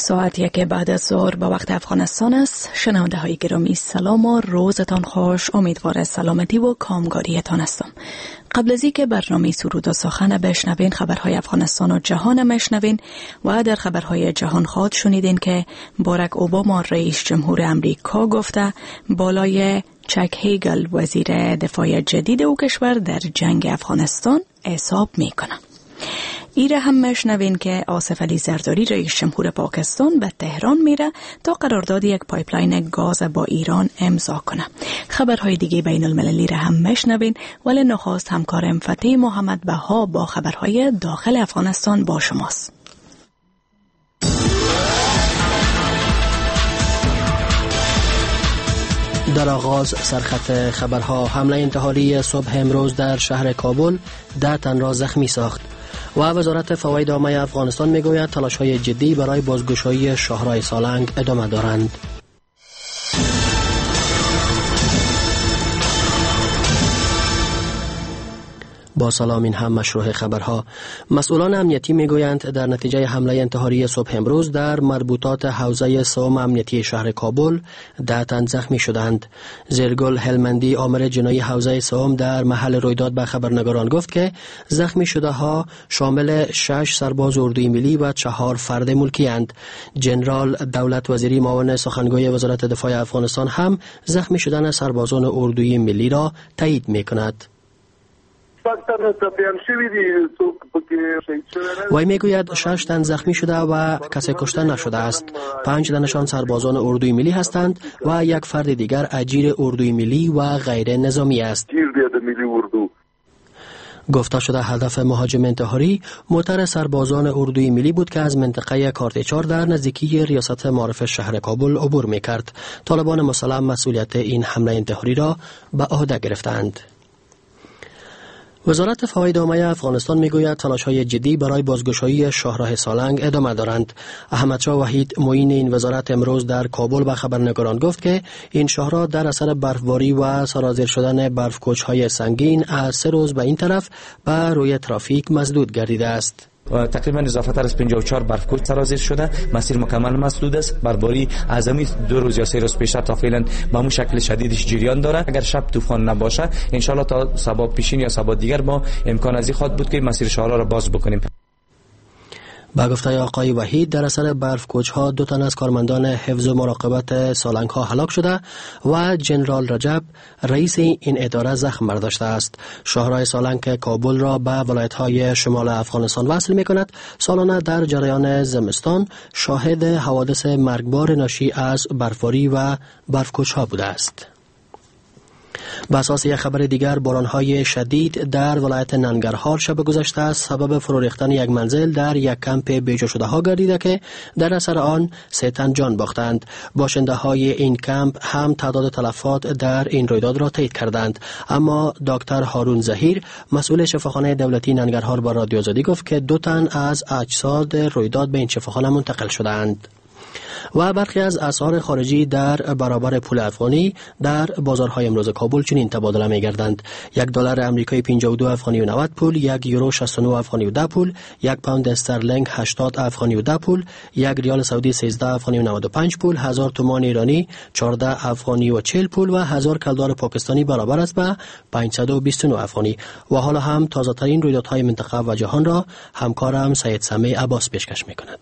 ساعت 1 بعد از ظهر به وقت افغانستان است. شنونده های گرامی سلام و روزتان خوش. امیدوار سلامتی و کامگاریتان هستم. قبل از اینکه برنامه سرود و سخن بشنوین، خبرهای افغانستان و جهان میشنوین و در خبرهای جهان خواهد شنیدین که باراک اوباما رئیس جمهور امریکا گفته بالای چک هیگل وزیر دفاع جدید او کشور در جنگ افغانستان حساب میکنه. ایره هم میشنوین که آصف علی زرداری رئیس جمهور پاکستان به تهران میره تا قرارداد یک پایپلاین گاز با ایران امضا کنه. خبرهای دیگه بین المللی را هم میشنوین، ولی نخست همکارم فتحی محمد بها با خبرهای داخل افغانستان با شماست. در آغاز سرخط خبرها: حمله انتحاری صبح امروز در شهر کابل 10 تن را زخمی ساخت. و وزارت فواید عامه افغانستان میگوید تلاش‌های جدی برای بازگشایی شاهراه سالنگ ادامه دارند. با سلام، این هم مشروع خبرها. مسئولان امنیتی میگویند در نتیجه حمله انتحاری صبح امروز در مربوطات حوزه سوم امنیتی شهر کابل 10 تن زخمی شدند. زیرگل هلمندی، آمر جنایی حوزه سوم، در محل رویداد به خبرنگاران گفت که زخمی شده ها شامل 6 سرباز اردوی ملی و 4 فرد ملکی اند. جنرال دولت وزیری معاون سخنگوی وزارت دفاع افغانستان هم زخمی شدن سربازان اردوی ملی را تایید میکند. وی میگوید 6 تن زخمی شده و کسی کشته نشده است. 5 تنشان سربازان اردوی ملی هستند و یک فرد دیگر اجیر اردوی ملی و غیر نظامی است. گفته شده هدف مهاجم انتحاری موتر سربازان اردوی ملی بود که از منطقه کارتچار در نزدیکی ریاست معارف شهر کابل عبور میکرد. طالبان مسلح مسئولیت این حمله انتحاری را به عهده گرفتند. وزارت فواید عامه افغانستان میگوید تلاش‌های جدی برای بازگشایی شاهراه سالنگ ادامه دارند. احمدشاه وحید معین این وزارت امروز در کابل به خبرنگاران گفت که این شاهراه در اثر برفباری و سرازیر شدن برفکوچ‌های سنگین از 3 روز به این طرف به روی ترافیک مسدود گردیده است. و تقریبا اضافه تر از 54 برفکوچ سرازیر شده، مسیر مکمل مسدود است. برباری از همین 2 روز یا 3 روز پیش تا فعلا به همون شکل شدیدش جریان داره. اگر شب طوفان نباشه ان شاء الله تا سبب پیشین یا سبب دیگر ما امکان ازی خواهد بود که مسیر شاهراه را باز بکنیم. با گفته آقای وحید در اثر برفکوچ‌ها 2 تن از کارمندان حفظ و مراقبت سالنگ‌ها هلاک شده و جنرال رجب رئیس این اداره زخم برداشته است. شاهراه سالنگ که کابل را به ولایت‌های شمال افغانستان وصل می‌کند، سالانه در جریان زمستان شاهد حوادث مرگبار ناشی از برفباری و برفکوچ‌ها بوده است. به اساس یک خبر دیگر، بارانهای شدید در ولایت ننگرهار شب گذشته سبب فرو ریختن یک منزل در یک کمپ بیجا شده ها گردیده که در اثر آن 3 تن جان باختند. باشنده های این کمپ هم تعداد تلفات در این رویداد را تایید کردند، اما دکتر هارون ظهیر مسئول شفاخانه دولتی ننگرهار با رادیو آزادی گفت که 2 تن از اجساد رویداد به این شفاخانه منتقل شدند. و برخی از اسعار خارجی در برابر پول افغانی در بازارهای امروز کابل چنین تبادله می‌گردند: $1 آمریکایی 52 افغانی و 90 پول، 1 یورو 69 افغانی و 10 پول، 1 پوند استرلینگ 80 افغانی و 10 پول، 1 ریال سعودی 13 افغانی و 95 پول، 1000 تومان ایرانی 14 افغانی و 40 پول و 1000 کلدار پاکستانی برابر است به 529 افغانی. و حالا هم تازه ترین رویدادهای منطقه و جهان را همکارم سید سمیع عباس پیشکش می‌کند.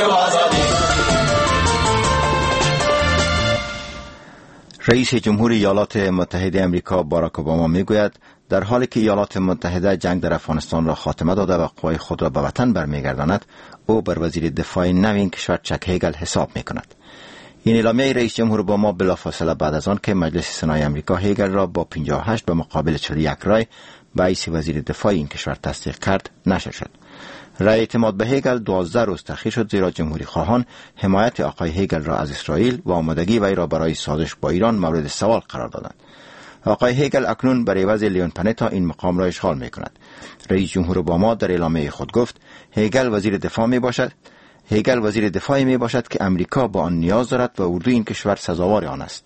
رئیس جمهور ایالات متحده آمریکا باراک اوباما میگوید در حالی که ایالات متحده جنگ در افغانستان را خاتمه داده و قوای خود را به وطن برمیگرداند، او بر وزیر دفاع نوین کشور چک هیگل حساب میکند. این اعلامیه رئیس جمهور اوباما بلافاصله بعد از آن که مجلس سنای آمریکا هیگل را با 58 به مقابل 41 رای به حیث وزیر دفاع این کشور تصدیق کرد نشر شد. رای اعتماد به هیگل 12 روز تأخیر شد، زیرا جمهوری خواهان حمایت آقای هیگل را از اسرائیل و آمادگی وی را برای سازش با ایران مورد سوال قرار دادند. آقای هیگل اکنون برای عوض لیون پنتا این مقام را اشغال می کند. رئیس جمهور اوباما در اعلامیه خود گفت هیگل وزیر دفاعی می باشد که امریکا با آن نیاز دارد و اردوی این کشور سزاوار آن است.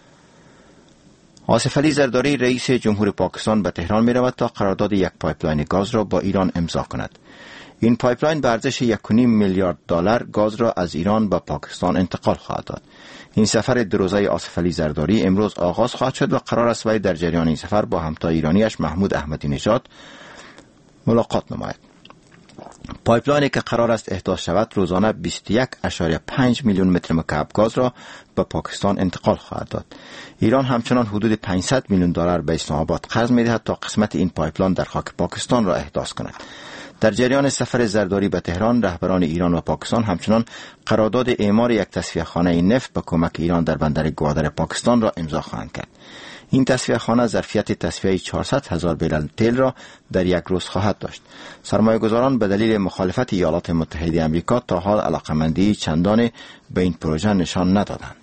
آصف علی زرداری رئیس جمهور پاکستان به تهران می رود تا قرارداد یک پایپلاین گاز را با ایران امضا کند. این پایپلاین به ارزش 1.5 میلیارد دلار گاز را از ایران به پاکستان انتقال خواهد داد. این سفر 2 روزه آصف علی زرداری امروز آغاز خواهد شد و قرار است وی در جریان این سفر با همتا ایرانیش محمود احمدی نژاد ملاقات نماید. پایپلاینی که قرار است احداث شود روزانه 21.5 میلیون متر مکعب گاز را به پاکستان انتقال خواهد داد. ایران همچنان حدود 500 میلیون دلار به اسلام آباد قرض می‌دهد تا قسمت این پایپلاین در خاک پاکستان را احداث کند. در جریان سفر زرداری به تهران، رهبران ایران و پاکستان همچنان قرارداد اعمار یک تصفیه‌خانه نفت به کمک ایران در بندر گوادر پاکستان را امضا خواهند کرد. این تصفیه‌خانه ظرفیت تصفیه 400,000 برل تیل را در یک روز خواهد داشت. سرمایه‌گذاران به دلیل مخالفت ایالات متحده آمریکا تا حال علاقه‌مندی چندانی به این پروژه نشان ندادند.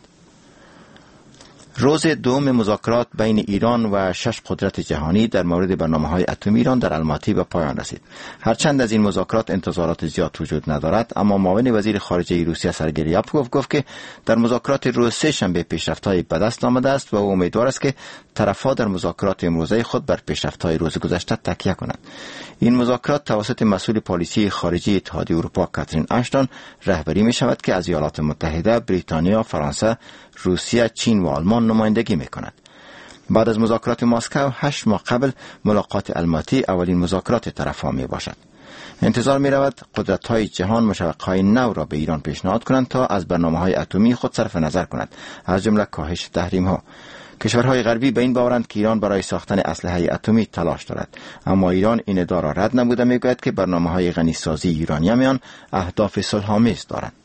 روز دوم مذاکرات بین ایران و 6 قدرت جهانی در مورد برنامه‌های اتمی ایران در الماتی به پایان رسید. هرچند از این مذاکرات انتظارات زیاد وجود ندارد، اما معاون وزیر خارجه روسیه سرگئی ریابکوف گفت که در مذاکرات روز سه‌شنبه پیشرفت‌های به دست آمده است و او امیدوار است که طرف‌ها در مذاکرات امروزه خود بر پیشرفت‌های روز گذشته تکیه کنند. این مذاکرات توسط مسئول پالیسی خارجی اتحادیه اروپا کاترین آشتون رهبری می‌شود که از ایالات متحده، بریتانیا، فرانسه، روسیه، چین و آلمان نمایندگی می‌کند. بعد از مذاکرات مسکو 8 ماه قبل ملاقات الماتی اولین مذاکرات طرف‌ها میباشد. انتظار می‌رود قدرت‌های جهان مشوق‌های نو را به ایران پیشنهاد کنند تا از برنامه‌های اتمی خود صرف نظر کند، از جمله کاهش تحریم‌ها. کشورهای غربی به این باورند که ایران برای ساختن اسلحه اتمی تلاش دارد، اما ایران این ادعا را رد نموده میگوید که برنامه‌های غنیسازی ایرانیان اهداف صلح‌آمیز دارند.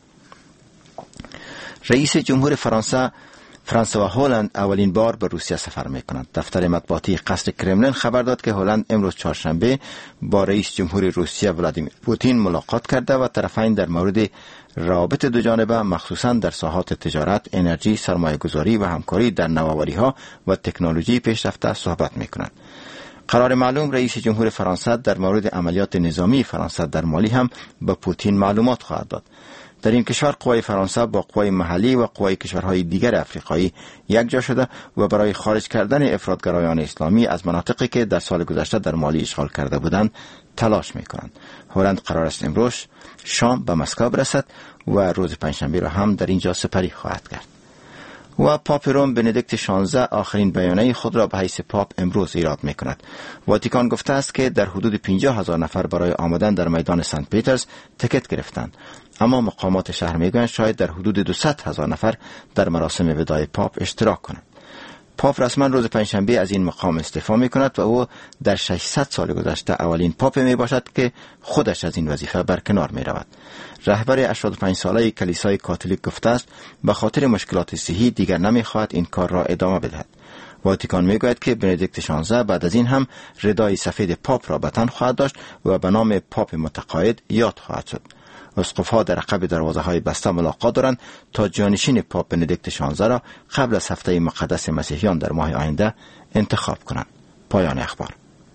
رئیس جمهور فرانسه و هلند اولین بار به روسیه سفر می‌کنند. دفتر مطبوعاتی قصر کرملین خبر داد که هلند امروز چهارشنبه با رئیس جمهور روسیه ولادیمیر پوتین ملاقات کرده و طرفین در مورد روابط دو جانبه مخصوصاً در ساحات تجارت، انرژی، سرمایه‌گذاری و همکاری در نوآوری‌ها و تکنولوژی پیشرفته صحبت می‌کنند. قرار معلوم رئیس جمهور فرانسه در مورد عملیات نظامی فرانسه در مالی هم به پوتین معلومات خواهد داد. در این کشور قوای فرانسه با قوای محلی و قوای کشورهای دیگر افریقایی یک جا شده و برای خارج کردن افراطگرایان اسلامی از مناطقی که در سال گذشته در مالی اشغال کرده بودند تلاش می‌کنند. هلند قرار است امروز شام به مسکو برسد و روز پنجشنبه را هم در اینجا سپری خواهد کرد. و پاپ روم بندیکت 16 آخرین بیانیه خود را به حیث پاپ امروز ایراد می‌کند. واتیکان گفته است که در حدود 50,000 نفر برای آمدن در میدان سنت پیترز تکت گرفتند، اما مقامات شهر میگویند شاید در حدود 200,000 نفر در مراسم وداع پاپ اشتراک کنند. پاپ رسما روز پنجشنبه از این مقام استعفا می‌کند و او در 600 سال گذشته اولین پاپ میباشد که خودش از این وظیفه برکنار می‌رود. رهبر 85 ساله کلیسای کاتولیک گفته است به خاطر مشکلات صحی دیگر نمی‌خواهد این کار را ادامه بدهد. واتیکان میگوید که بندیکت 16 بعد از این هم ردای سفید پاپ را به تن خواهد داشت و به نام پاپ متقاعد یاد خواهد شد. اسقف‌ها در عقب دروازه‌های بسته ملاقات دارند تا جانشین پاپ بندیکت 16 را قبل از هفته مقدس مسیحیان در ماه آینده انتخاب کنند. پایان اخبار.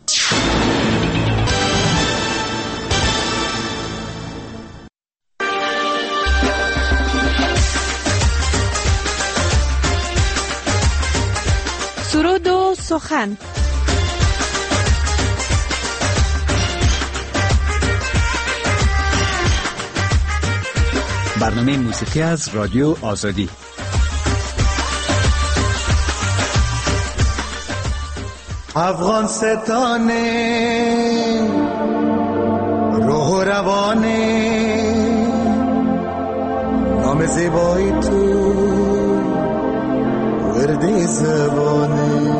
سرود و سخن. برنامه موسیقی از رادیو آزادی. افغان ستانه روح و روانه نام زیبایی تو وردی زبانه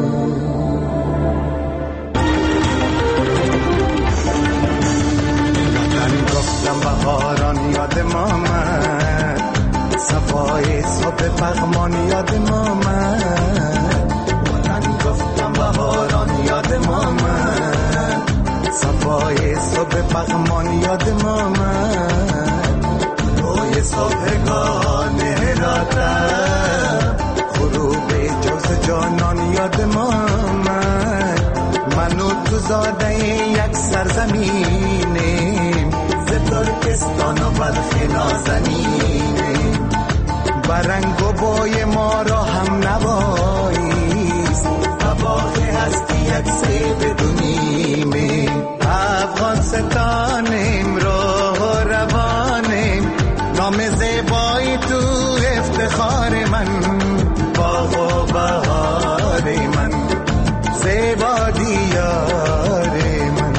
گفتم بهاران یاد مامد صفای صبح پغمان یاد مامد وطن گفتم بهاران یاد مامد صفای صبح پغمان یاد مامد روی صبحگان راتم غروب جوز جانان یاد مامد منو تو زاده یک سرزمینیم ترکستان و بلخ نازنینه برنگ و بای ما را هم نواییست و باقی هستی یک سیب دونیمه افغان ستانه نام زیبایی تو افتخار من، باغ و بهار من، زیبا دیار من.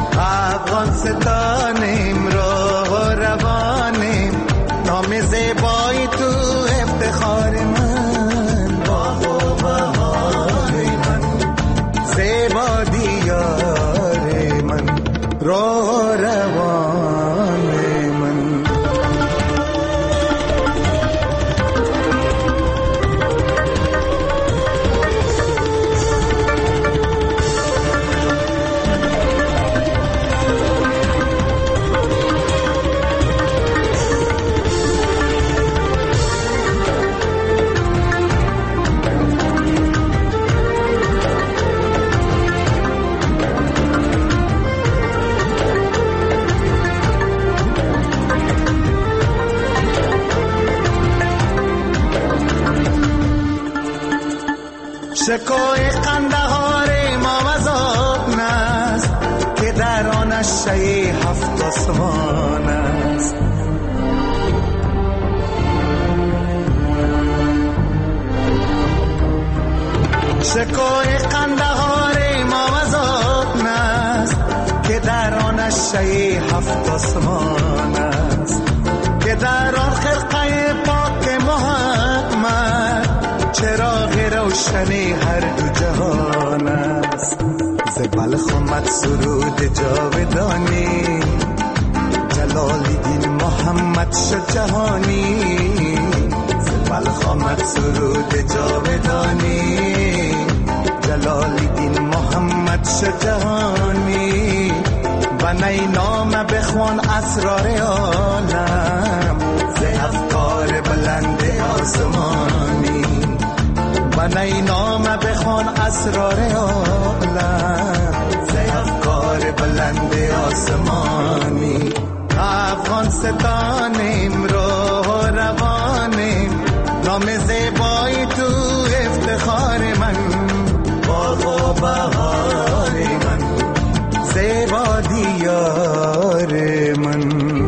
افغانستانیم راه و روانیم، نام زیبایی تو افتخار من، باغ و بهار من، زیبا دیار من، راه و روان من. شکوه قندهار ما وزاد نست که در آن شی هفت آسمان است. شکوه قندهار ما وزاد نست که در آن شی هفت آسمان است، که در آن خرقه پاک محمد چراغ روشنی هر دو جهان است. ز بلخ آمد سرود جاودانی، جلال دین محمد شد جهانی. ز بلخ آمد سرود جاودانی، جلال دین محمد شد جهانی. بنای نام بخوان اسرار عالم، ز افکار بلند آسمانی. بنای نام بخوان اسرار عالم، ز افکار بلند آسمانی. افغانستانیم راه روانیم، نام زیبایی تو افتخار من، باغ و بهار من، زیبا دیار من.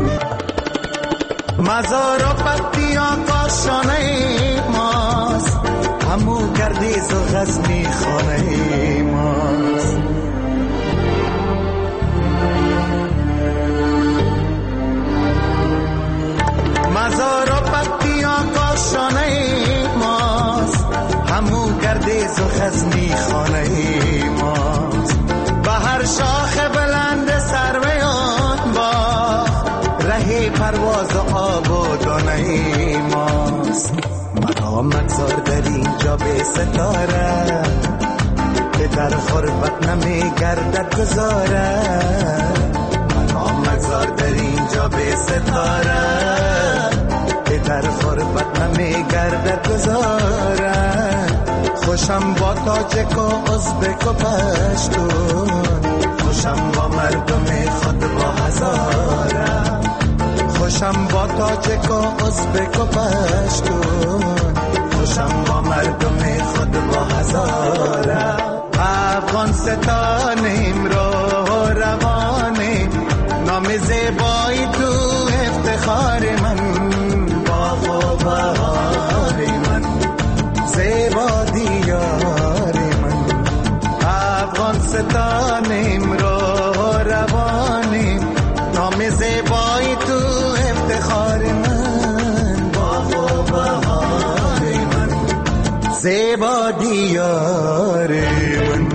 مزار و پتی آقاشانه ماست، همو گردیز و غزنی خانه ماست. مزار و پتی آقاشانه ماست، همو گردیز و غزنی خانه ماست. به هر شاخ بلند سرویان باغ، رهی پرواز و آب و دانه ماست. مرا مگذار در اینجا به ستاره، که در غربت نمی گردد گذاره. مرا مگذار در اینجا به ستاره، که در غربت نمی گردد گذاره. خوشم با تاجک و ازبک و پشتون، خوشم با مردم خود با هزاره. خوشم با تاجک و ازبک و پشتون، خوشم با مردم خود با هزاره. افغانستانیم راه روانیم، نام زیبایی تو افتخار من، باغ و بهار من، زیبا دیار من. افغانستانیم راه روانیم، نام زیبایی تو افتخار من، باغ و بهار من، زیبا دیار من.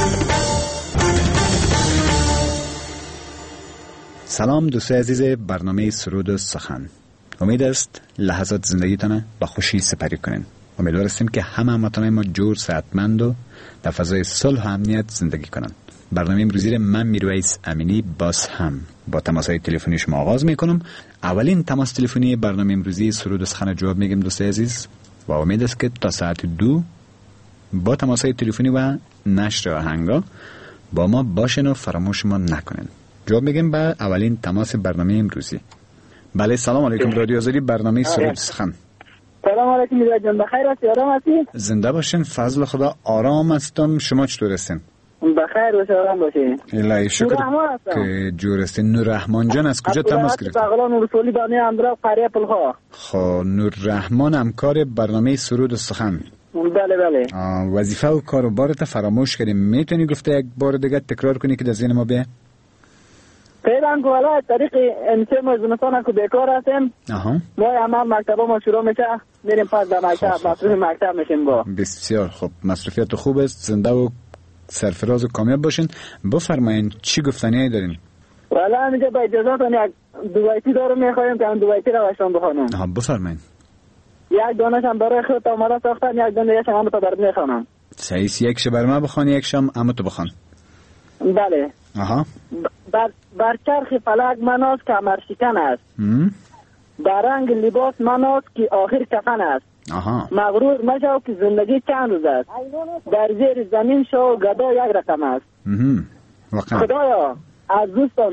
سلام دوستای عزیز برنامه سرود و سخن. امید است لحظات زندگیتان با خوشی سپری کنین. امیدوار هستیم که همه هموطنان ما جور، صحتمند و در فضای صلح و امنیت زندگی کنند. برنامه امروزی را من میرویس امینی باز هم با تماس‌های تلفنی شما آغاز میکنم. اولین تماس تلفنی برنامه امروزی سرود و سخن جواب میگیم دوستای عزیز، و امید است که تا ساعت 2 با تماس‌های تلفنی و نشر آهنگا با ما باشین و فراموش ما نکنین. جواب میگیم به اولین تماس برنامه امروزی. بله، سلام علیکم. رادیو آزادی، برنامه سرود سخن. سلام علیکم میرا جان، بخیر هستی؟ آرام هستی؟ زنده باشین، فضل خدا. آرام هستم. شما چطور هستین؟ بخیر و سلام باشین. الهی شکر که جور هستین. نوررحمان جان از کجا تماس گرفتین؟ بغلان رسولی بانی اندرا قریه پلخا. خب نوررحمان همکار برنامه سرود و سخن. بله. وظیفه و کاروبارت فراموش کردیم. میتونی گفته یک بار دیگه تکرار کنی که در ذهن ما بیه؟ فعلا که والا طریق امسه مزنستان که بیکار هستیم. ما همه مکتبا ما شروع میشه میریم پس به مکتب مصروف مکتب میشیم. با بسیار خوب، مصروفیت خوب است، زنده و سرفراز و کامیاب باشین. بفرمایین چی گفتنی دارین؟ والا اینجا با اجازهتون یک دو بیتی دارم میخوایم که هم دو بیتی رو باشم بخونم. بفرمایین. یک دانش هم برای خود آماده ساختن، یک دانش هم همه تو برد میخوانم. صحیح، یک شب بر ما بخوان، یک شب همه تو بخوان. بله. بر چرخ فلک مناس که امر شکن است. در رنگ لباس مناس که آخر کفن است. مغرور مشو که زندگی چند روز است. در زیر زمین شو گدا یک رقم است. خدایا از دوستان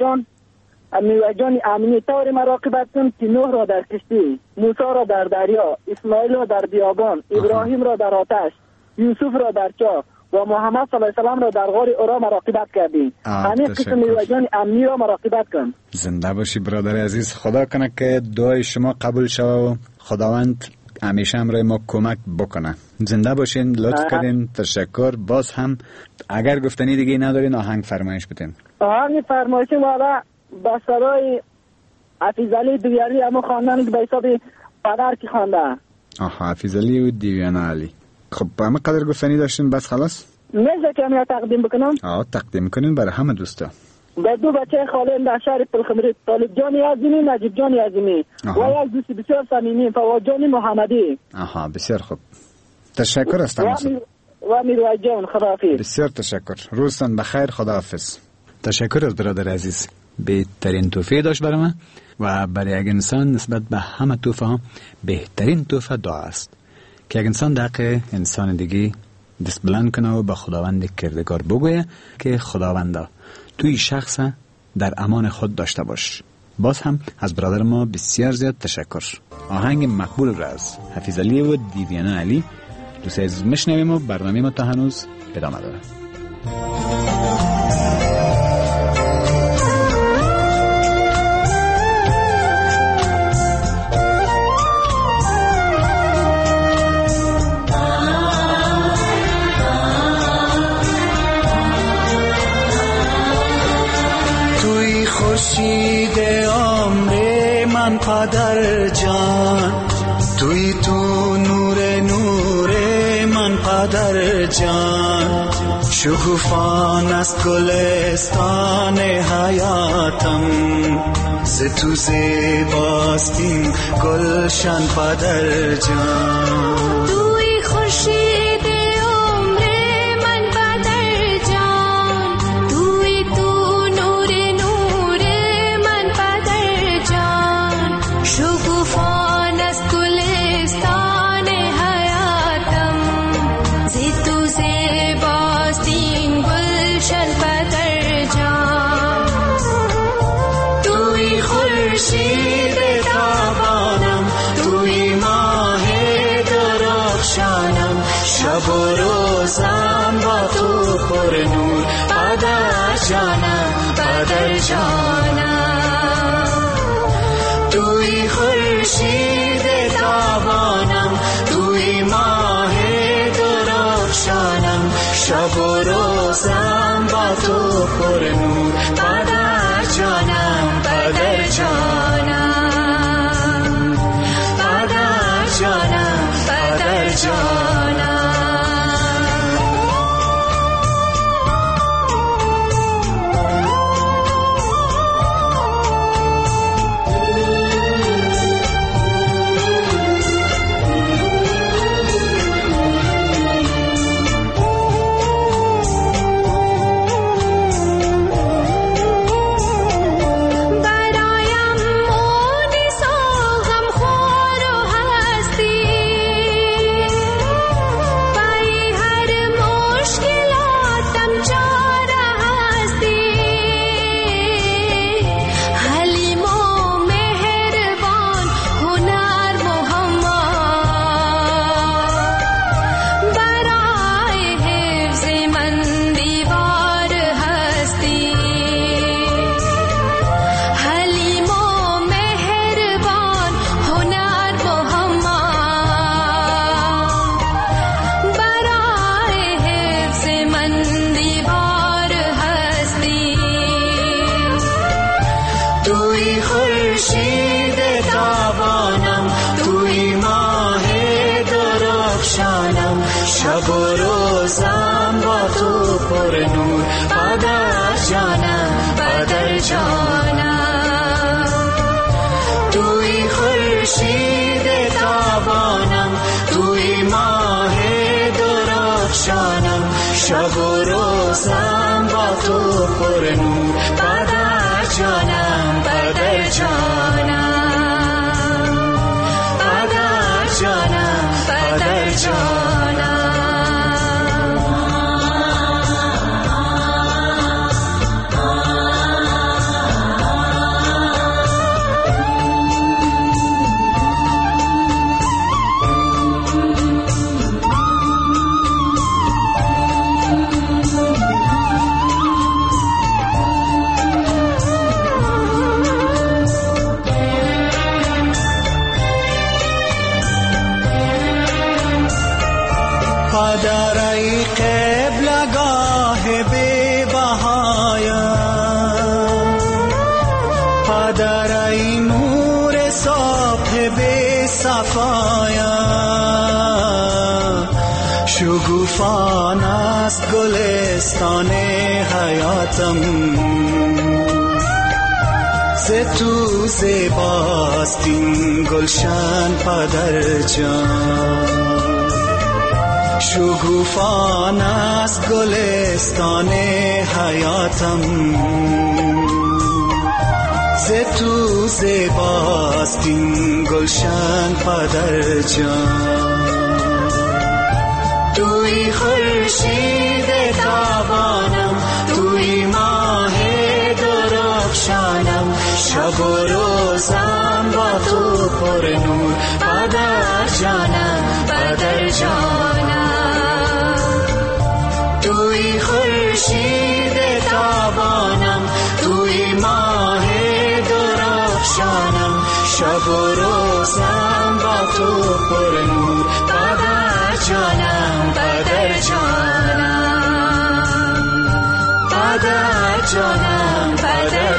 میوجان امنی طور مراقبت کن که نوح را در کشتی، موسی را در دریا، اسماعیل را در بیابان، ابراهیم را در آتش، یوسف را در چاه و محمد صلی الله علیه و سلم را در غار اورا مراقبت کردی. همین قسم میوجان امنی را مراقبت کن. زنده باشی برادر عزیز. خدا کنه که دعای شما قبول شود و خداوند همیشه همراه ما کمک بکنه. زنده باشین، لطف کردین، تشکر. باز هم اگر گفتنی دیگه ندارین آهنگ فرمایش بدین. آهنگ فرمایش والا با صدای حفیظعلی دیویانی اما خواندن که به حساب پدر کی خوانده. حفیظعلی و دیویان علی. خب همه قدر گفتنی داشتین بس خلاص؟ میشه که همه تقدیم بکنم؟ تقدیم کنین برای همه دوستا. به دو بچه خاله در شهر پلخمری، طالب جان عظیمی، نجیب جان عظیمی و یک دوست بسیار صمیمی، فواد جان محمدی. بسیار خوب، تشکر هستم. و میروی جان، خداحافظ. بسیار تشکر، روزتان بخیر، خداحافظ. تشکر از برادر عزیز. بهترین تحفه داشت برای من و برای یک انسان نسبت به همه تحفه ها بهترین تحفه دعا است که یک انسان در حق انسان دیگه دست بلند کنه و به خداوند کردگار بگویه که خداوندا توی شخص در امان خود داشته باش. باز هم از برادر ما بسیار زیاد تشکر. آهنگ مقبول را از حفیظعلی و دیویان علی دوست عزیز میشنویم و برنامه ما تا هنوز ادامه داره. خورشید عمر من پدر جان، توی تو نور من پدر جان، شکوفان است گلستان حیاتم، ز تو زیباست این گلشن پدر جان. توی خورشید شب و روزم با تو پر نور پدر جانم، پدر جانم. توی خورشید تابانم، توی ماه درخشانم، شب و روزم با تو پر نور پدر جانم، پدر جانم، پدر جانم، پدر جانم. خورشید تابانم، توی ماه درخشانم، شب و روزم با تو پر نور، پدر جانم پدر جانم. توی خورشید تابانم، توی ماه درخشانم، شب و روزم با تو پر نور، پدر جانم پدر جانم، پدر جانم پدر جانم. پدر ای قبلگاه بی بهایم، پدر ای نور صبح بی صفایم، شگوفان است گلستان حیاتم، ز تو زیباست این گلشن پدر جان. شگوفان است گلستان حیاتم، ز تو زیباست این گلشن پدر جان. توی خورشید تابانم، توی ماه درخشانم، شب و روزم با تو پر نور، پدر جانم پدر جانم. توی خورشید تابانم، توی ماه درخشانم، شب و روزم با تو پر نور، پدر جانم پدر جانم، پدر جانم پدر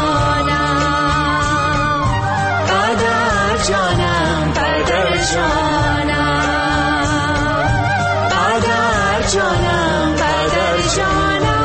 جانم، پدر جانم پدر جانم، پدر جانم پدر جانم.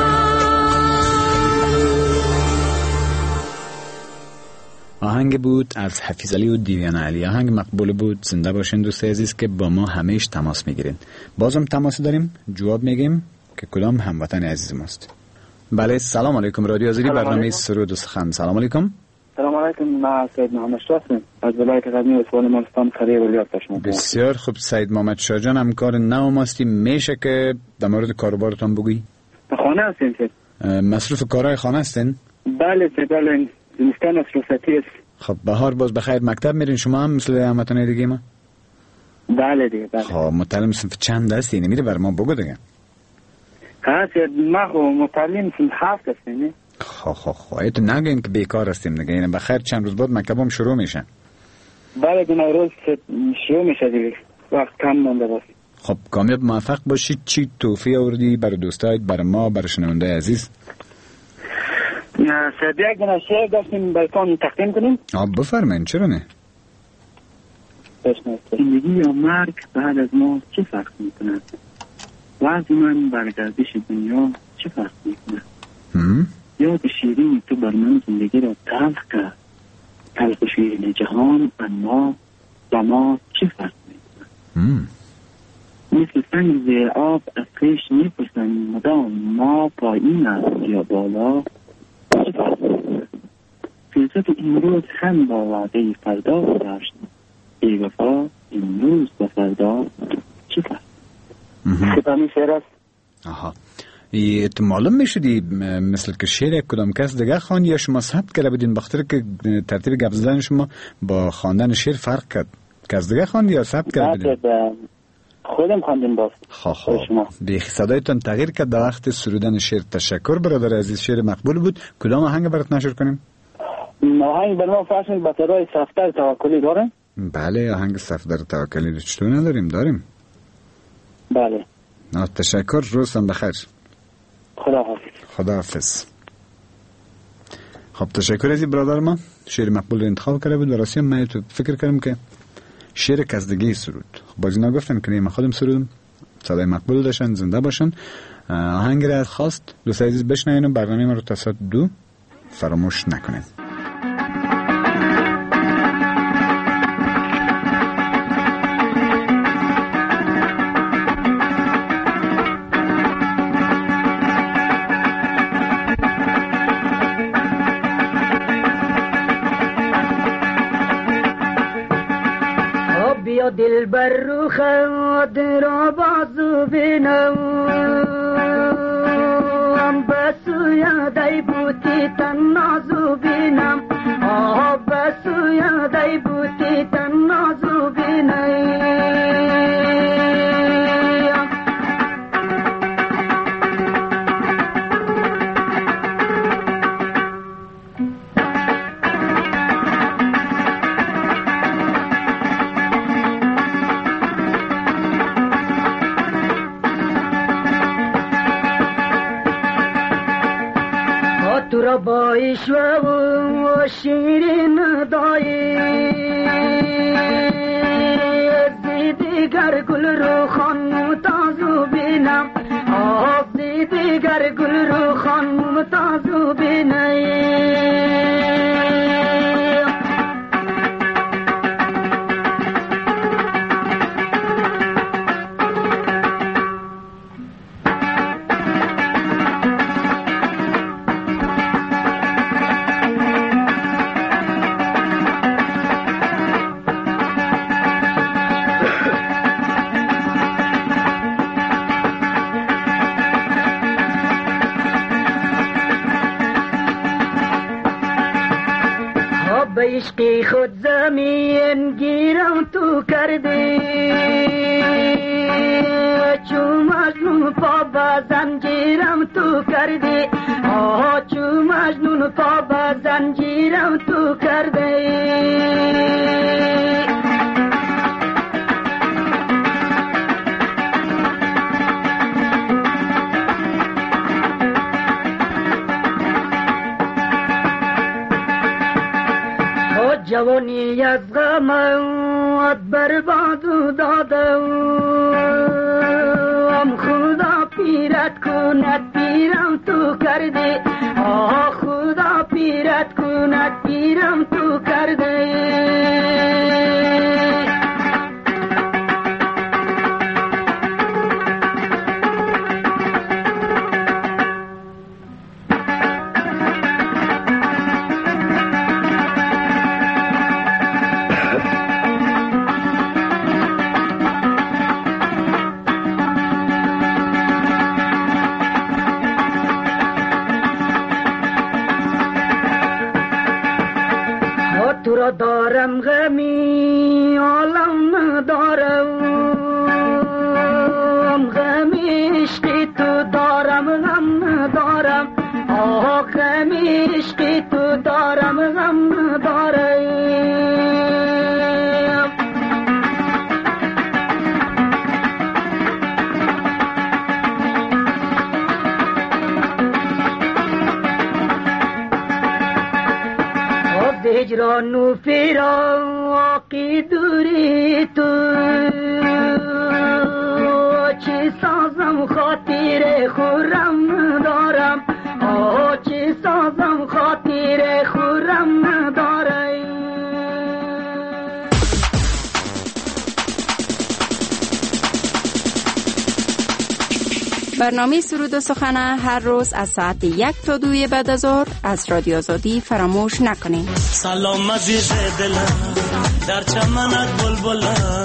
آهنگ بود از حفیظ علی و دیویان علی. آهنگ مقبول بود. زنده باشین دوست عزیز که با ما همیشه تماس میگیرین. بازم تماس داریم، جواب میگیم که کدام هموطن عزیز ماست. بله سلام علیکم. رادیو آزادی برنامه سرود و سخن. سلام علیکم. سلام علیکم. من سید محمد شاه هستم از ولایت غزنی استان مالستان قریه ولیعت شما. بسیار خوب سید محمد شاه جان، همکار نو ماستی. میشه که در مورد کاروبارتان بگویی؟ خانه هستین سید؟ مصروف کارهای خانه هستین؟ بله سید، بله زمستان مصروفاتی است. خب بهار باز بخیر مکتب میرین شما هم مثل هموطنای دیگه ما؟ بله دیگه بله. خب متعلم صنف چند هستی؟ نمیره بر ما بگو دیگه. ها سید ما متعلم صنف 7 هستیم. خب ایتون نگین که بیکار هستیم دیگه. این بخیر چند روز بعد مکتبم شروع میشه. بله دیگه روز شروع میشه دیگه، وقت کم مونده باشه. خب کامیاب موفق باشید. چی توفیق آوردی برای دوستایت، برای ما، برای شنونده عزیز؟ سید یک دونه شعر داشتیم براتون تقدیم کنیم. بفرمایید. چرا نه؟ زندگی یا مرگ بعد از ما چه فرق میکند؟ وقتی من برگردش دنیا چه فرق میکند؟ یاد شیرین تو بر من زندگی را تلخ کرد، تلخ و شیرین جهان اما با ما چه فرق میکند؟ مثل سنگ زیر آب از خویش میپرسن مدام ما پایین است یا بالا چه فرق میکند؟ فرصت امروز هم با وعده فردا داشت، ای وفا امروز با فردا چه فرق؟ سپامی شعر است. آها تو معلوم میشدی مثل که شعر کدام کس دیگه خوان یا شما ثبت کرده بودین بخاطر که ترتیب گپ زدن شما با خواندن شعر فرق کرد؟ کس دیگه خوان یا ثبت کرده بودین؟ خودم خواندم باز. شما بیخی صدایتون تغییر کرد در وقت سرودن شعر. تشکر برادر عزیز، شعر مقبول بود. کدام آهنگ برات نشر کنیم؟ آهنگ برنامه فصل با صدای صفدر توکلی داریم؟ بله آهنگ صفدر توکلی چطور نداریم؟ داریم. بله. تشکر. روزتان بخیر. خداحافظ. خداحافظ. خب تشکر از برادر ما. شعر مقبول رو انتخاب کرده بود و راستی من تو فکر کردم که شعر کزدگی سرود. خب بازی نگفتم که من خودم سرودم، صدای مقبول داشتن، زنده باشن. آهنگ را خواست دوست عزیز بشنوین و برنامه ما رو تا ساعت 2 فراموش نکنین. بیا دل بر رو خود را بازو بینم، بسو یادی بوتی تن نازو بینم، بسو یادی بوتی تن نازو بینم. تو را بایش و شیرین دایی دیگر گل رو خان تازو بینم، دیگر گل رو خان تازو بینم. به عشق خود زمین گیرم تو کردی، چون مجنون پا به زنجیرم تو کردی، چون مجنون پا به زنجیرم تو کردی. جوانی از غمت برباد دادم، خدا پیرت کند پیرم تو کردی، خدا پیرت کند پیرم تو کردی. تو را دارم غمی عالم ندارم، غمی عشقی تو دارم غم ندارم، غمی عشقی تو دارم غم ندارم. هجران و فراقی دوری تو، چی سازم خاطر خورم دارم، چی سازم خاطر خورم دارم. برنامه سرود و سخن هر روز از ساعت 1 تا 2 بعد از ظهر از رادیو آزادی فراموش نکنید. سلام عزیز دلم در چمنت بلبلم،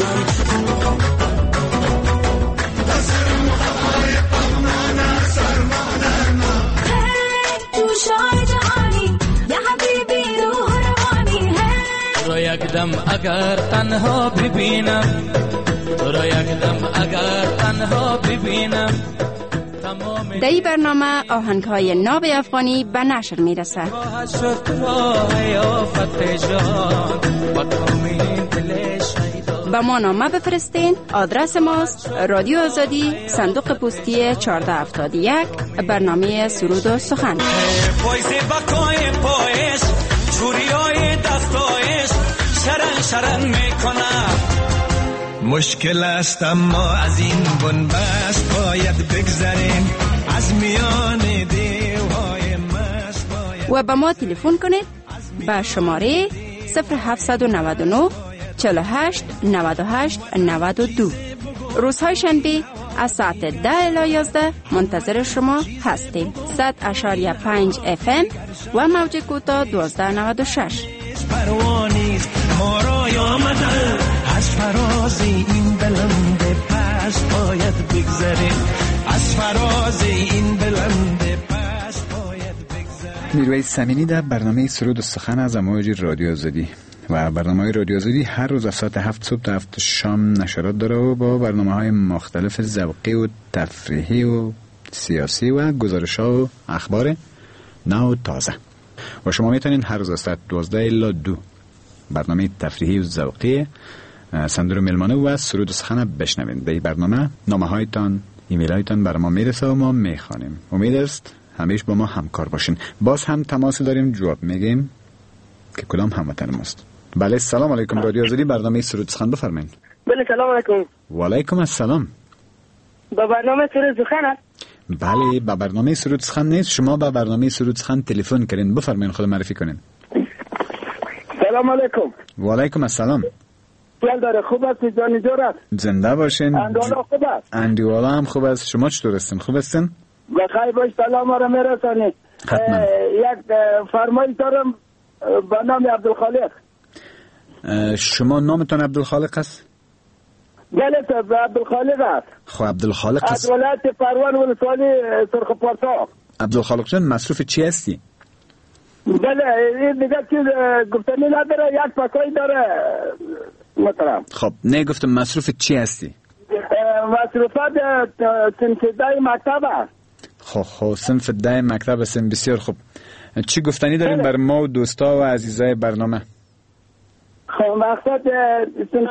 تو شای جهانی یا حبیبی روح روانی، رو یک دم اگر تنها ببینم، رو یک دم اگر تنها ببینم. در این برنامه آهنگ‌های ناب افغانی به نشر میرسه. به ما نامه بفرستین. آدرس ماست رادیو آزادی، صندوق پستی 1471، برنامه سرود و سخن. مشکل است اما از این بنبست باید بگذریم، از میان دیوهای مست باید. و به ما تلفن کنید به شماره 0799 48 98 92. روزهای شنبه از ساعت 10 الی 11 منتظر شما هستیم. 100.5 FM و موج کوتاه 1296. پروانیست ما را آمده، از فراز این بلند پست باید بگذریم، از فراز این بلند پست باید بگذریم. میرویس سمینی در برنامه سرود و سخن از امواج رادیو آزادی. و برنامه رادیو آزادی هر روز از ساعت 7 صبح تا 7 شام نشرات داره و با برنامه‌های مختلف ذوقی و تفریحی و سیاسی و گزارش‌ها و اخبار نو و تازه. و شما میتونین هر روز از ساعت 12 الی 2 برنامه تفریحی و ذوقی صندوق ملمانه و سرود و سخن بشنوین. در این برنامه نامه‌هایتان، ایمیل‌هایتان برای ما میرسه و ما میخوانیم. امید است همیشه با ما همکار باشین. باز هم تماس داریم، جواب میگیم که کدام هموطن ماست. بله، سلام علیکم. رادیو آزادی، برنامه سرود سخن بفرمایید. بله، سلام علیکم. و علیکم السلام. با برنامه سرود سخن است؟ بله، با برنامه سرود سخن نیست. شما با برنامه سرود سخن تلفن کردین. بفرمایید، خود معرفی کنین. سلام علیکم. و علیکم السلام. حال داره؟ خوب است؟ جانی جور است؟ زنده باشین. اندوالا خوب است؟ اندوالا هم خوب است. شما چطور هستین؟ خوب هستین؟ بخیر باش. سلام را میرسانید. یک فرمایش دارم به نام عبدالخالق. شما نامتون عبدالخالق است؟ بله، عبدالخالق است. خب عبدالخالق است. از ولایت پروان ولسوالی سرخ پارسا. عبدالخالق جان، مصروف چی هستی؟ بله، این دیگه چیز گفتنی نداره، یک پکایی داره محترم. خب نه، گفتم مصروف چی هستی؟ مصروفات صنف ده مکتب است. خب صنف ده مکتب است. بسیار خوب. چی گفتنی داریم بر ما و دوستا و عزیزای برنامه؟ خب مقصد صنف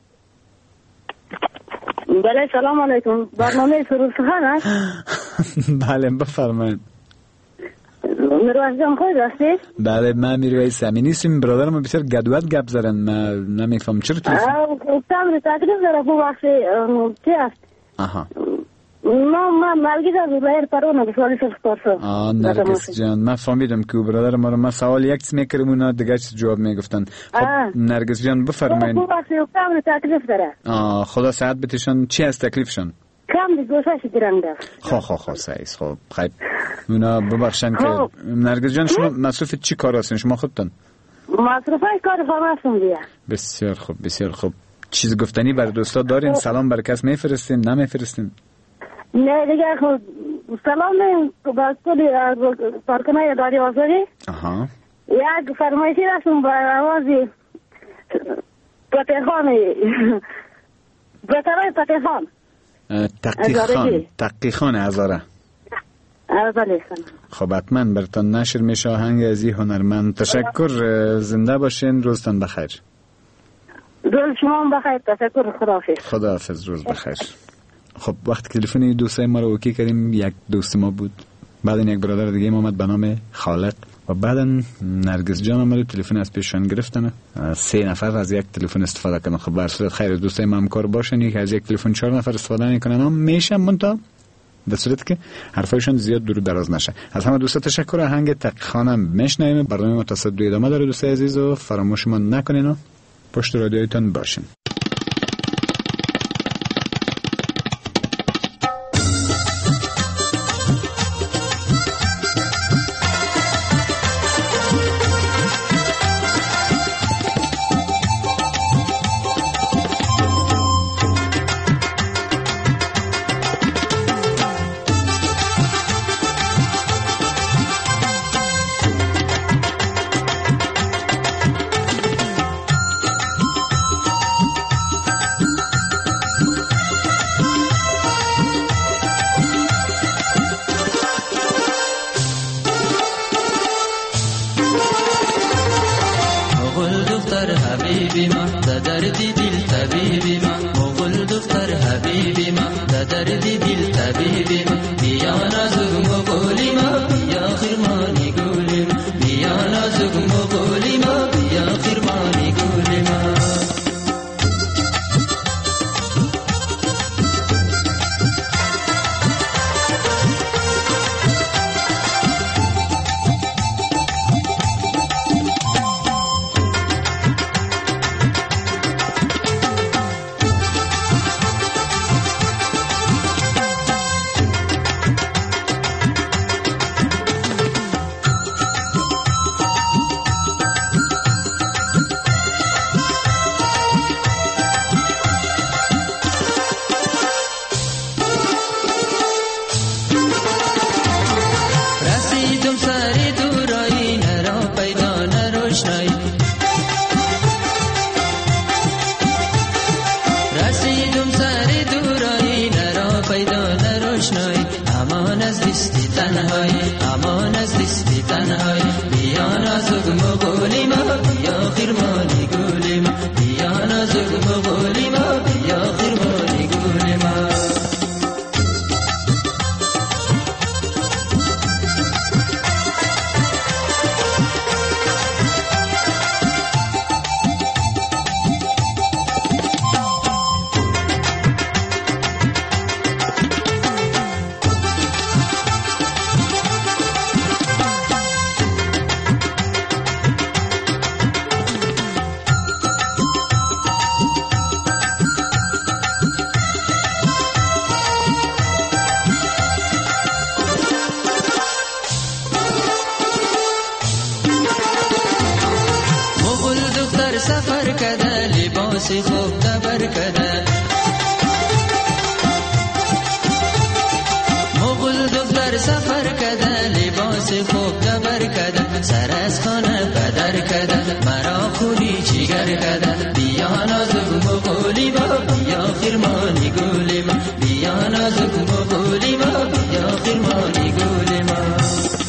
بله، سلام علیکم. برنامه سرود سخن است؟ بله، بفرمایید. میرویس جان خود هستی؟ بله، من میرویس سمینی هستم. برادرم بسیار گدوت گپ زدن، من نمیفهم چرا تو تمر تکلیف داره بو وقتی چی است؟ آها، ما نرگس از ولایت پروان ولسوالی سرخ پارسا. نرگس جان، من فهمیدم که برادر ما رو ما سوال یک چیز میکردم اونا دیگه چیز جواب میگفتن. خب نرگس جان بفرمایید. بو وقتی تمر تکلیف داره. خدا صحت بتشن. چی است تکلیفشون؟ کم دیگوشش درنگ داره. خب سعیس. خب خیلی اونا ببخشن که نرگس جان، شما مصروف چی کار هستین شما خودتون؟ مصروفای کار فارماسون بیا. بسیار خوب، بسیار خوب. چیز گفتنی بر دوستا دارین؟ سلام بر کس میفرستین نمیفرستین؟ نه دیگه خب سلام نه با کلی کارکنای رادیو آزادی. آها، یک فرمایشی رسون با آوازی پتیخانی بطرای پتیخان تقیخان هزاره. خب حتما برتان نشر میشه آهنگ از این هنرمند. تشکر، زنده باشین، روزتان بخیر. روز شما بخیر. تشکر، خداحافظ، روز بخیر. خب وقتی تلفن دوستای ما رو اوکی کردیم، یک دوست ما بود، بعد یک برادر دیگه ما اومد به نام خالق و بعدا نرگس جان اومد تلفن از پیششون گرفتن. 3 نفر از یک تلفن استفاده کردن. خب بر صورت خیر دوستای ما همکار باشن، یک از یک تلفن 4 نفر استفاده میکنن هم میشن منتها به صورتی که حرفایشون زیاد دور دراز نشه. از همه دوستا تشکر. آهنگ تقیخانم میشنویم. برنامه متصدی ادامه داره دوستای عزیز و فراموش ما نکنین و پشت رادیویتون باشین. حبیبی من مغل دختر حبیبی من در درد دل طبیبی من بیا نازک مغولی من بیا خرمانی گولی من بیا نازک مغولی من بیا خرمانی گولی من امان از دستی تنهای بیا نازک مغولی ما بیا خرمانی گولی ما بیا نازک مغولی ما بیا خرمانی گولی ما سفر کده لباس خوب تبر کده مغل دختر سفر کده لباس خوب تبر کده سر از خانه بدر کده مرا خوری چیگر کده بیا نازک مغولی ما بیا خرمانی گولی ما بیا نازک مغولی ما بیا خرمانی گولی ما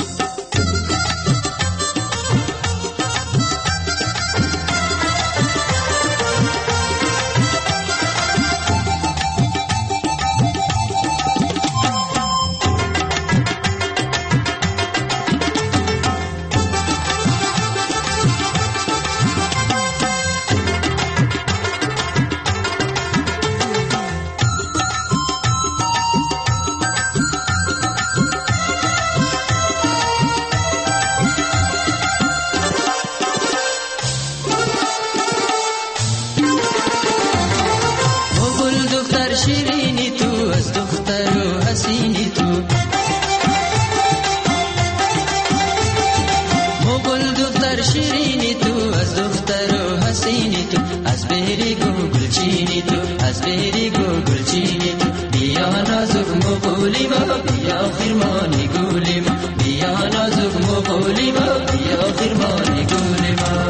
شیرینی تو از دختر و حسینی تو مغل دختر شیرینی تو از دختر و حسینی تو از بهری گل چینی تو از بهری گل چینی تو بیا نازک مغولی ما بیا خرمانی گولی ما بیا نازک مغولی ما بیا خرمانی گولی ما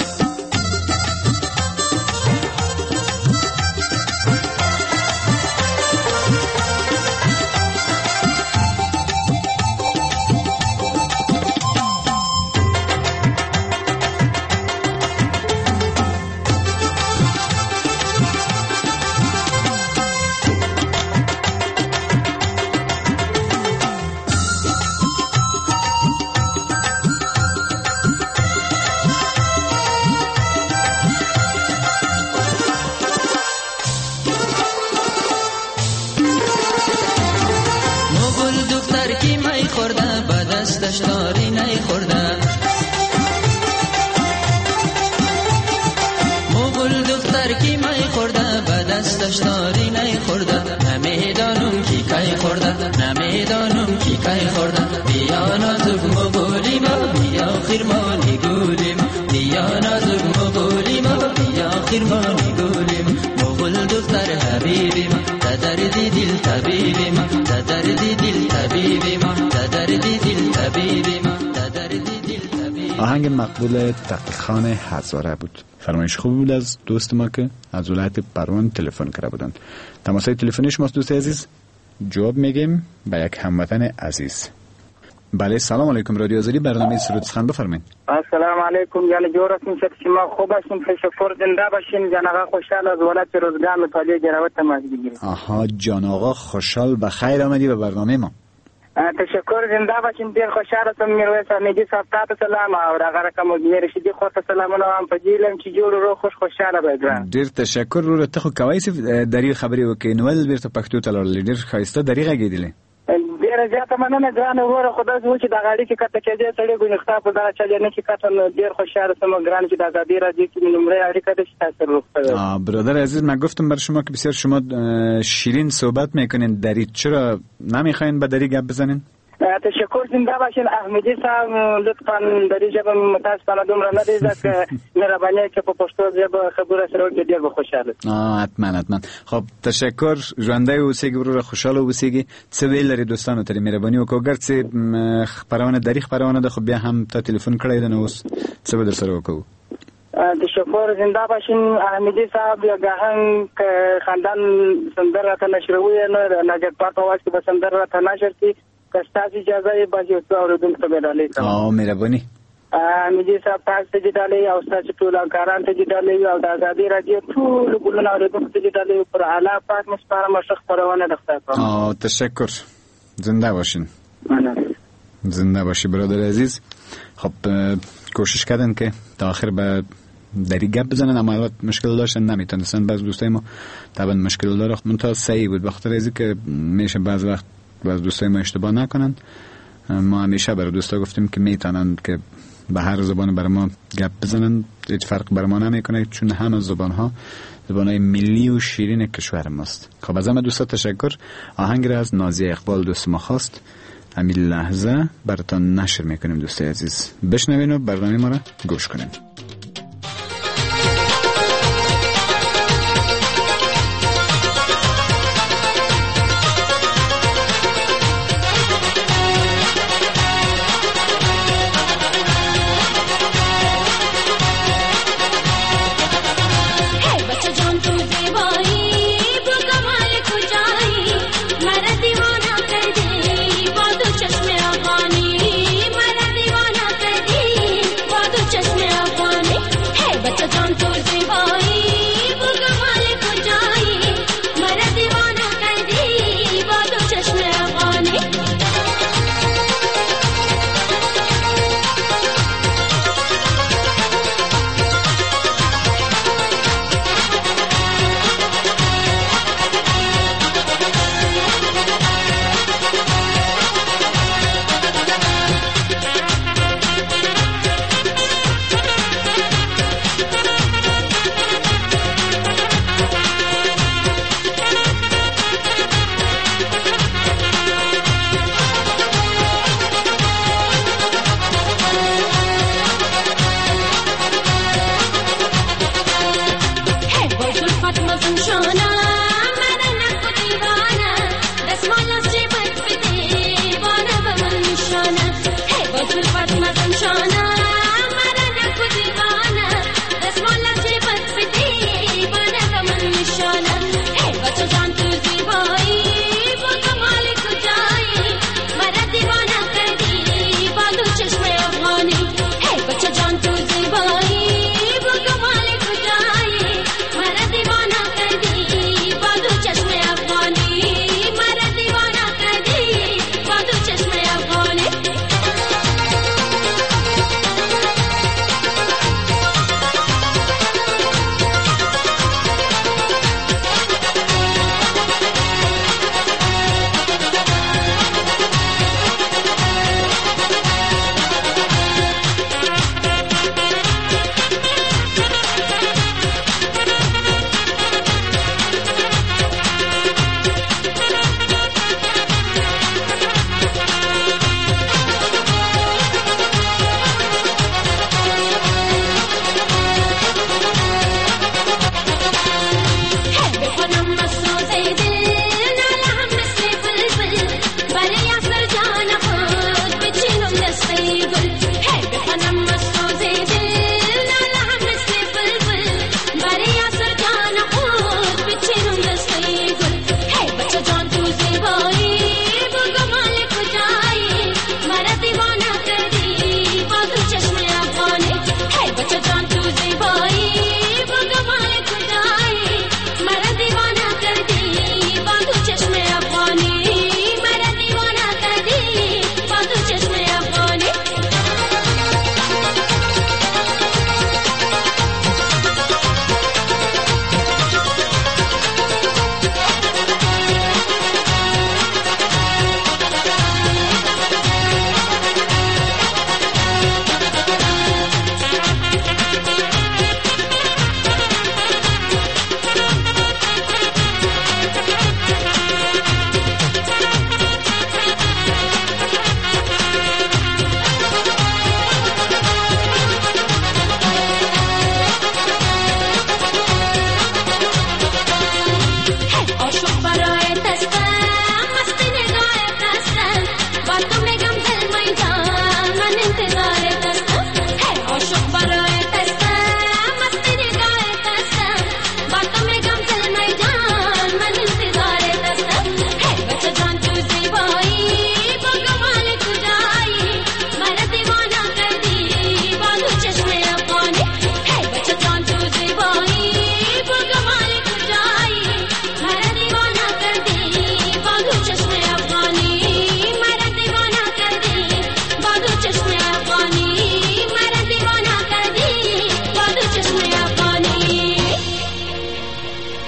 کی می خورده به دستش داری نی خورده مغل دختر کی می خورده به دستش داری نی خورده نمیدانم کی کی خورده نمیدانم کی کی خورده بیا نازک مغولی ما بیا خرمانی گولی ما بیا نازک مغولی ما بیا خرمانی گولی ما مغل دختر حبیبی ما درد دل طبیبی ما درد دل طبیبی ما درد دل طبیبی ما درد دل طبیبی. آهنگ مقبول تقی‌خان هزاره بود. فرمایش خوب بود از دوست ما که از ولایت پروان تلفن کرده بودند. تماسهای تلفنی شماست دوست عزیز. جواب میگیم به یک هموطن عزیز. بله سلام علیکم. رادیو آزادی برنامه سرود سخن بفرمایید. السلام علیکم. یعنی جور هستیم شما خوب هستیم، تشکر، زنده باشین. جان آقا خوشحال از ولایت روزگار مطالعه گراوت تماس بگیرید. آها جان آقا خوشحال، بخیر آمدی به برنامه ما. تشکر، زنده باشین. دیر خوشحال هستم. میرویس امیدی صاحب تا سلام او هغه کوم رشیدی خو ته سلامونه هم په جیلم چې جوړ رو خوشاله به. ډیر تشکر. رو ته خو کوي چې دری خبرې وکې نو ول بیرته پښتو ته لړل. ډیر خایسته دریغه کېدلې. ډیر زیاته مننه ګران وره خدای زو چې د غاړي کې کته کېږي سړی ګونښت په دا چلې نه کې کته. ډیر خوشاله سم ګران چې د آزادی راځي چې نمره اړیکه د تاسو روخته. برادر عزیز من گفتم بر شما که بسیار شما شیرین صحبت میکنین، دری چرا نمیخواین به دری گپ بزنین؟ تشکر، زنده باشین. احمدی صاحب لطفا دری ژبه متاسفانه دومره نه دی ځکه مهرباني که په پښتو ژبه خبره سره وکړي ډېر به خوشاله. حتما. خب تشکر. ژوندی اوسئ وروره، خوشاله اوسئ. څه ویل لري دوستانو ته؟ مهرباني وکړه. ګرځي خبرونه دری خبرونه د خو بیا هم ته ټلیفون کړی دی نو اوس څه به در سره وکړو؟ تشکر، زنده باشین. احمدی صاحب یا گاهن که خاندان سندر را تا نشروی نجد پاک آواز که به سندر را تا نشر کی کستاز اجازه بازی اصلا اوردون سبه ڈالی سا. مهربانی. احمدی صاحب تاک تجی ڈالی او ستا چه طول کاران تجی ڈالی او دا آزادی را جی طول گلون اوردون تجی ڈالی پر علا پاک مسپارم اشخ پروانه دختا کنم. تشکر، زنده باشین. زنده باشی برادر عزیز. خب کوشش کردن که تا آخر به دری گپ بزنن، اما البته مشکل داشتن نمیتونستن. بعض دوستای ما طبعا مشکل داره. منتها صحیح بود بخاطر از اینکه میشه بعض وقت بعض دوستای ما اشتباه نکنن. ما همیشه برای دوستا گفتیم که میتونن که به هر زبان برای ما گپ بزنن، هیچ فرق برای ما نمیکنه چون همه زبان‌ها زبان‌های ملی و شیرین کشور ماست. خب از همه دوستا تشکر. آهنگ را از نازیه اقبال دوست ما خواست. همین لحظه براتون نشر میکنیم دوستای عزیز. بشنوین و برنامه ما را گوش کنیم. चश्मे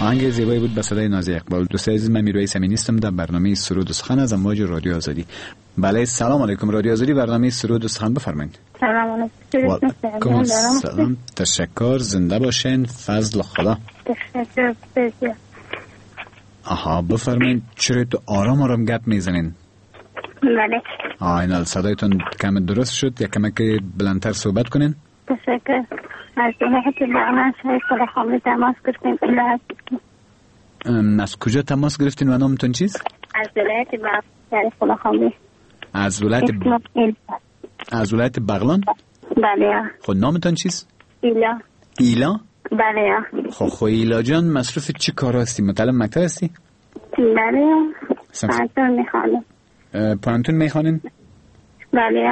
آهنگ زیبایی بود به صدای نازی اقبال. دوستان عزیز، من میرویس امینی هستم در برنامه سرود و سخن از امواج رادیو آزادی. بله، سلام علیکم. رادیو آزادی، برنامه سرود و سخن، بفرمایید. سلام علیکم. سلام، تشکر، زنده باشین. فضل خدا. تشکر بسیار. آها، بفرمایید. چرا تو آرام آرام گپ میزنین؟ بله. اینال صدایتون کم درست شد، یا کمک بلندتر صحبت کنین؟ تشکر. از جهت بغلان شهر فلاخامی تماس گرفتیم. از کجا تماس گرفتین و نامتون چیز؟ از ولایت بغلان شهر فلاخامی. از ولایت بغلان؟ بله. خود نامتون چیز؟ ایلا. ایلا؟ بله. خب ایلا جان، مصروف چی کار هستی؟ مطالب مکتب هستی؟ بله. پانتون میخوانم. پانتون میخوانین؟ بله.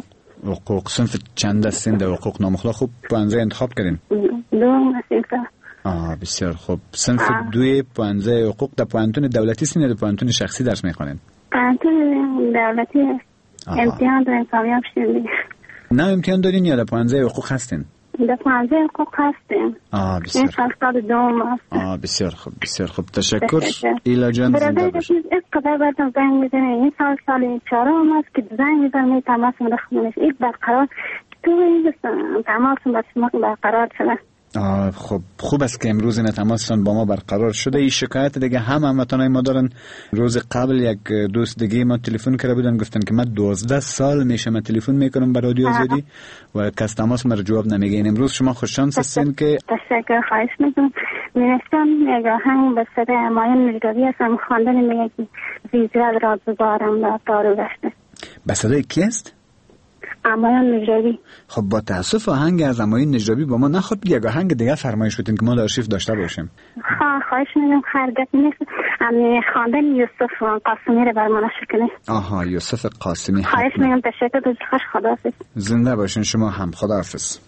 حقوق صنف چند هستین در حقوق نامخلا؟ خوب پانزه انتخاب کردین؟ دوم صنف. بسیار خوب. صنف دوی پانزه حقوق در پانتون دولتی هستین یا در پانتون شخصی درس میخوانین؟ پانتون دولتی هست. امتحان دارین کامیاب شدین؟ نه امتحان دارین یا در پانزه حقوق هستین؟ در پانزه حقوق هستیم. بسیار این سال دوم هست. بسیار خوب. تشکر ایلا جان. برادر این قدر بردم زنگ میزنه. این سال چهارم هست که زنگ میزنه تماس مدخونش. این برقرار تو این تماس با شما برقرار شده. خب خوب است که امروز این تماسشان با ما برقرار شده. این شکایت دیگه هموطنای ما دارن. روز قبل یک دوست دیگه ما تلفن کرده بودن، گفتن که من 12 سال میشه من تلفن میکنم به رادیو آزادی و کس تماس ما جواب نمیگین. امروز شما خوش شانس هستین که تشکر. خواهش میکنم. میرسم نگاهن به صدای امایان نجدی هستم. خواندن میگه زیزرد را بزارم و دارو گشته. به صدای کی است؟ امایان نجدی. خب با تاسف آهنگ از امایان نجدی با ما نخواد یک آهنگ دیگه فرمایش بدین که ما در آرشیو داشته باشیم. خواهش میکنم. خرگت نیست. خواندن یوسف قاسمی رو بر ما نشر کنید. یوسف قاسمی. خواهش میکنم. تشکر. خوش خداحافظ. زنده باشین شما هم. خداحافظ.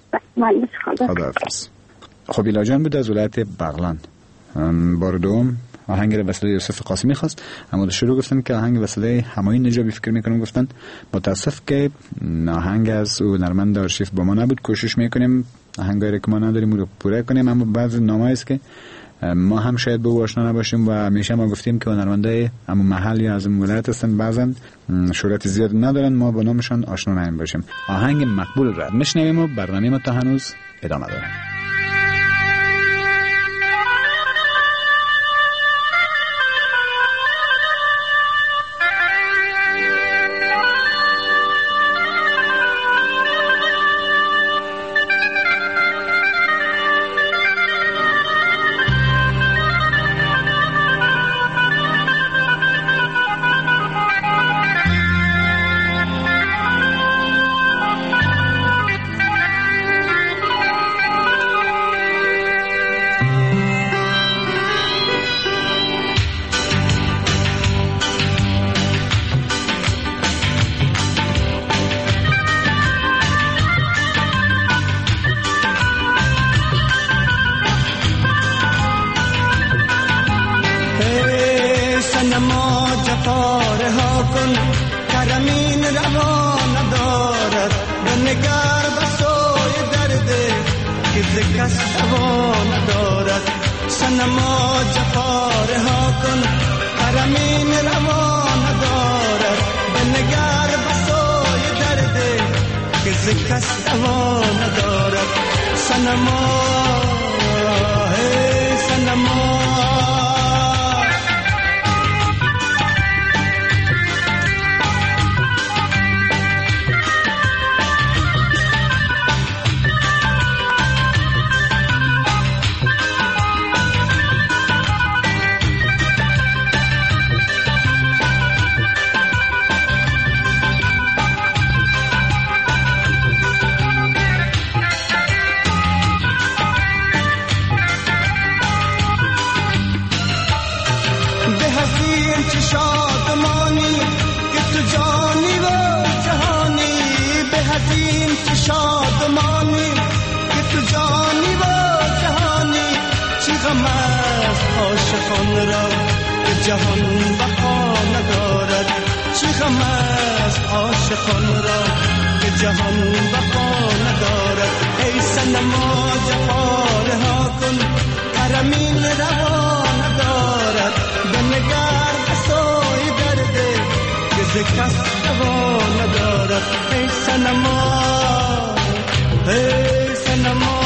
خداحافظ. خب ایلا جان بود از ولایت بغلان. بار دوم آهنگ رو وسیله یوسف قاسمی خواست، اما در شروع گفتن که آهنگ وسیله همایون نجابی فکر میکنم. گفتن متاسف که آهنگ از او نرمند آرشیو با ما نبود. کوشش میکنیم آهنگایی که ما نداریم رو پوره کنیم، اما بعضی نامه‌ای است که ما هم شاید به او آشنا نباشیم و همیشه ما گفتیم که هنرمندای همون محل یا از اون ولایت هستن، بعضا شهرت زیاد ندارن، ما با نامشان آشنا نمی باشیم. آهنگ مقبول رو میشنویم و برنامه ما تا هنوز ادامه داره. جهان بقا ندارد، چه غم است عاشقان را که جهان بقا ندارد. ای صنما جفا رها کن، کرمین روا سنما ای سنما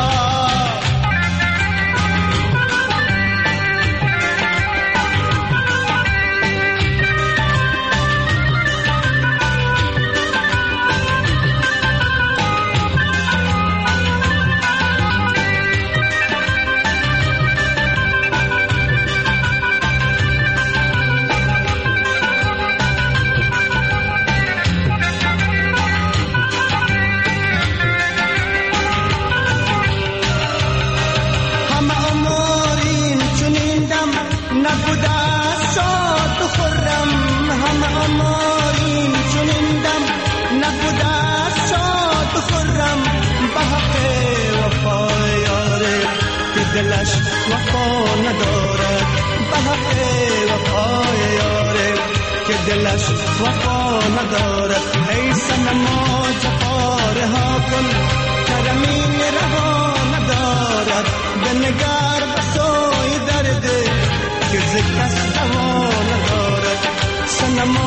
دلش وفا ندارد به حق وفای یاره که دلش وفا ندارد ای صنما جفا رها کن کرمین رها ندارد بنگر بسوی درد که ز کس دوا ندارد صنما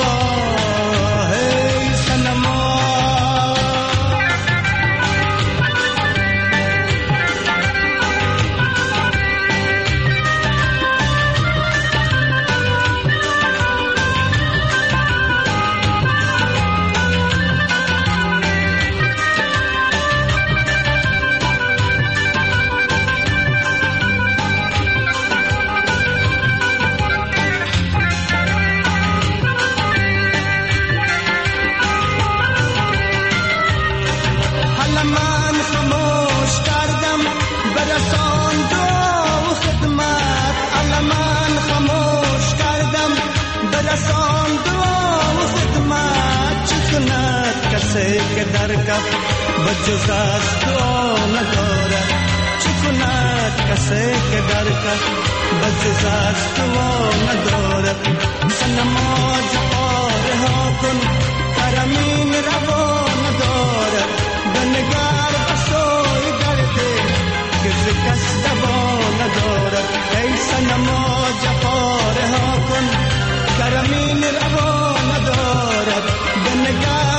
ای صنما که در کف بجز از دعا ندارد چه کند کسی که در کف بجز از دعا ندارد صنما جفا رها کن کرمین روا ندارد بنگر بسوی درد که ز کس دوا ندارد ای صنما جفا رها کن کرمین روا ندارد بنگر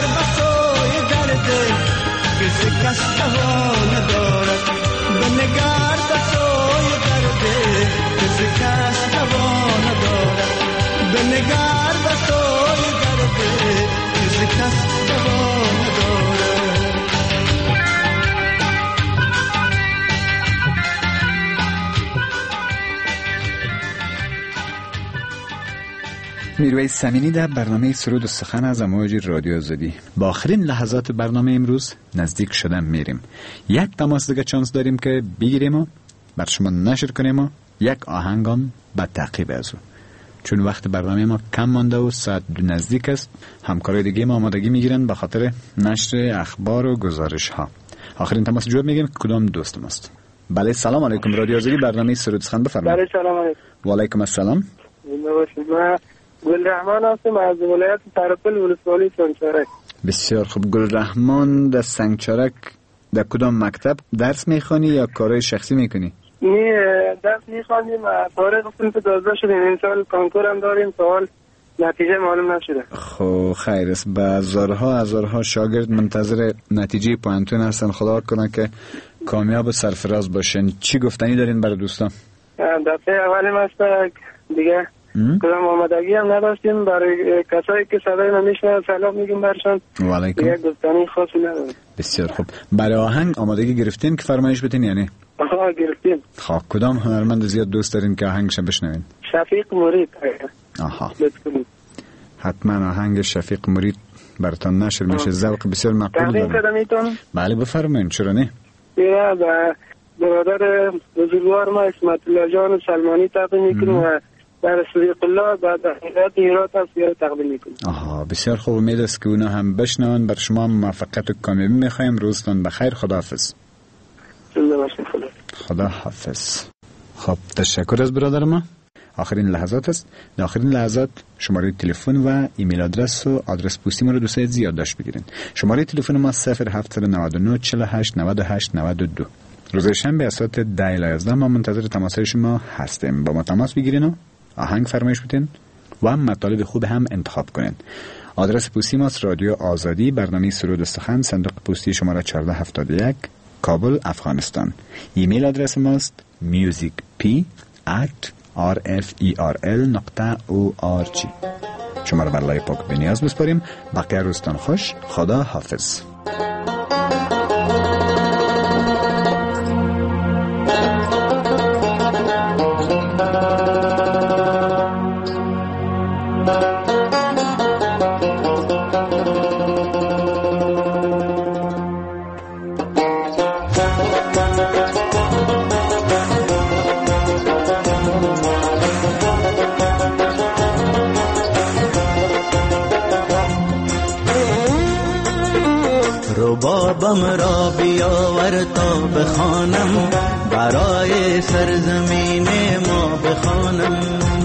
کسی کس دوا ندارد بنگر بسوی درد کسی کس دوا ندارد بنگر بسوی درد کسی کس دوا ندارد میرویس سمینی در برنامه سرود و سخن از امواج رادیو آزادی. با آخرین لحظات برنامه امروز نزدیک شدن میریم. یک تماس دیگه چانس داریم که بگیریم و بر شما نشر کنیم و یک آهنگان به تعقیب از او. چون وقت برنامه ما کم مانده و ساعت 2 نزدیک است، همکارای دیگه ما آمادگی میگیرن به خاطر نشر اخبار و گزارش ها. آخرین تماس جواب میگیم کدام دوست ماست. بله سلام علیکم، رادیو آزادی برنامه سرود سخن بفرمایید. بله سلام علیکم. و علیکم السلام. گلرحمان هستم از ولایت سرپل ولسوالی سنگچارک. بسیار خوب. گلرحمان در سنگچارک در کدام مکتب درس میخوانی یا کارهای شخصی میکنی؟ نه درس میخوانیم، فارغ صنف 12 شدیم، این سال کنکور هم داریم، سوال نتیجه معلوم نشده. خب خیر است. به هزارها شاگرد منتظر نتیجه پوانتون هستن. خدا کنه که کامیاب و سرفراز باشین. چی گفتنی دارین برای دوستان؟ دفعه اولیم است دیگه کدام آمادگی هم نداشتیم. برای کسایی که صدای ما میشنن سلام میگیم برشان. و علیکم. دیگه گفتنی خاصی نداریم. بسیار خوب. برای آهنگ آمادگی گرفتین که فرمایش بتین یعنی؟ آها گرفتیم. خب کدام هنرمند زیاد دوست دارین که آهنگش بشنوین؟ شفیق مرید. آها حتما آهنگ شفیق مرید براتون نشر میشه. ذوق بسیار مقبول داره. تقدیم میتونم؟ بله بفرمایید. چرا نه؟ یا برادر بزرگوار ما اسمت الله جان سلمانی تقدیم میکنم و در صدیق الله بعد هرات هست تقدیم میکنم. آها بسیار خوب. امید است که اونا هم بشنون. بر شما موفقیت و کامیابی میخوایم. روزتون بخیر. خداحافظ. خدا حافظ. خب تشکر از برادر ما. آخرین لحظات است. در آخرین لحظات شماره تلفن و ایمیل آدرس و آدرس پستی ما رو دوستان زیاد داشت بگیرین. شماره تلفن ما 0799 48 98 92. روز شنبه از ساعت 10 ما منتظر تماس‌های شما هستیم. با ما تماس بگیرین و آهنگ فرمایش بدین و مطالب خوب هم انتخاب کنین. آدرس پستی ما رادیو آزادی، برنامه سرود سخن، صندوق پستی شماره 1471 کابل، افغانستان. ایمیل آدرس ماست musicp@rferl.org. شما را بر لای پاک بنیاز بسپاریم. بقیه روزتان خوش. خدا حافظ. ربابم را بیاور تا بخوانم، برای سرزمین ما بخوانم.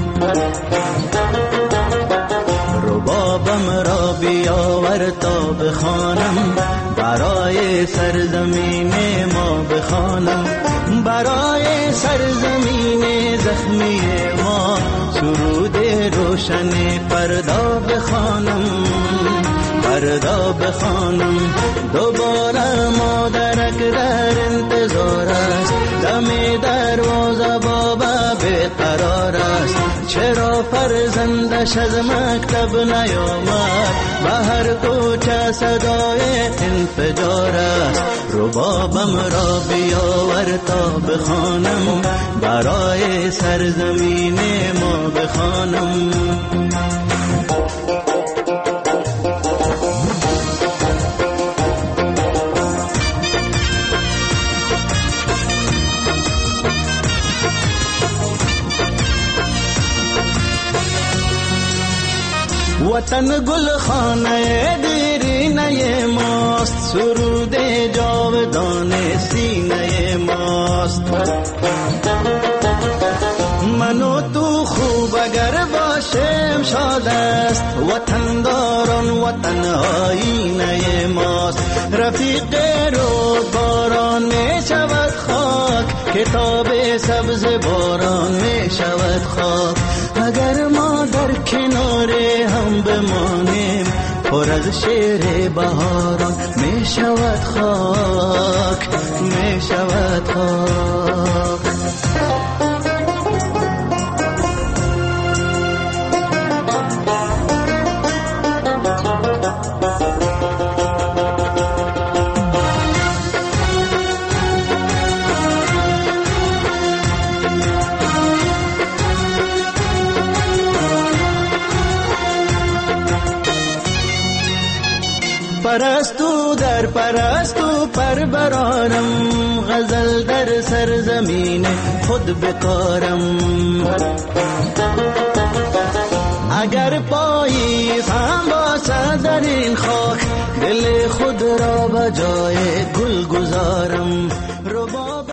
ربابم را بیاور تا بخوانم، برای سرزمین ما بخوانم. برای سرزمین زخمی ما سرود روشن فردا بخوانم، فردا بخوانم. دوباره مادرک در انتظار است، دم دروازه بابا بیقرار است. چرا فرزندش از مکتب نیامد، به هر کوچه صدای انفجار است. ربابم را بیاور تا بخوانم، برای سرزمین ما بخوانم. وطن گل خانه دیرینه ماست، سرود جاودان سینه ماست. من و تو خوب اگر باشیم شاد است، وطن داران وطن آینه ماست. رفیق رو باران می شود خاک، کتاب سبز باران می شود خاک. اگر ما در کنار هم بمانیم، پر از شعر بهاران می شود خاک، می شود خاک. پرستو در پرستو پر برارم، غزل در سرزمین خود بکارم. اگر پاییز هم باشد در این خاک، دل خود را به جای گل گذارم.